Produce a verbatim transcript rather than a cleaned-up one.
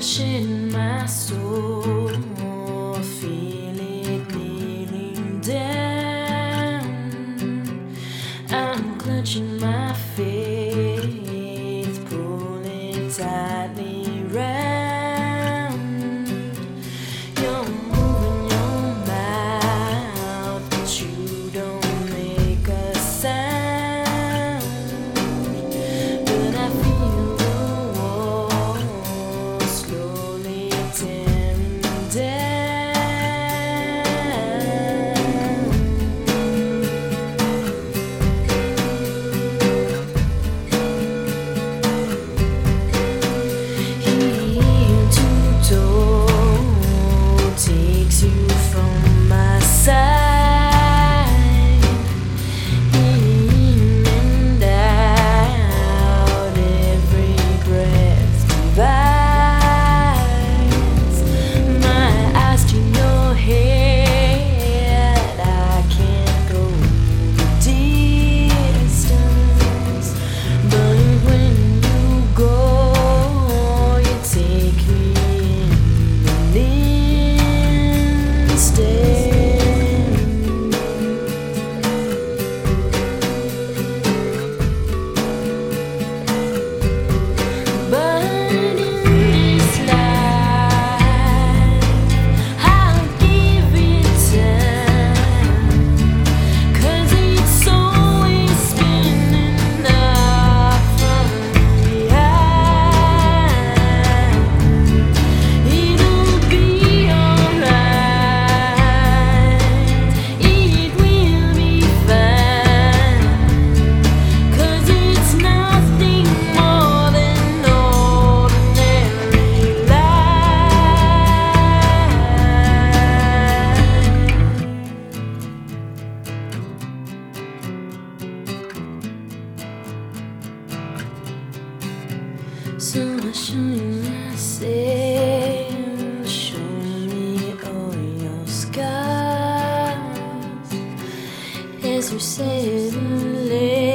in my soul, feel it kneeling down. I'm clutching my faith, pulling tightly round. You're moving your mouth, but you don't make a sound. But I feel the walls slowly tearing down. Heel to toe takes you from my side, in and out, every breath divides. My eyes to your head, I can't go the distance, but when you go, you take me in an instant. But in this life, I'll give it time, 'cause it's always spinning up from behind. It'll be alright, it will be fine, 'cause it's nothing more than ordinary life. So I show you myself, show me all your scars as you settle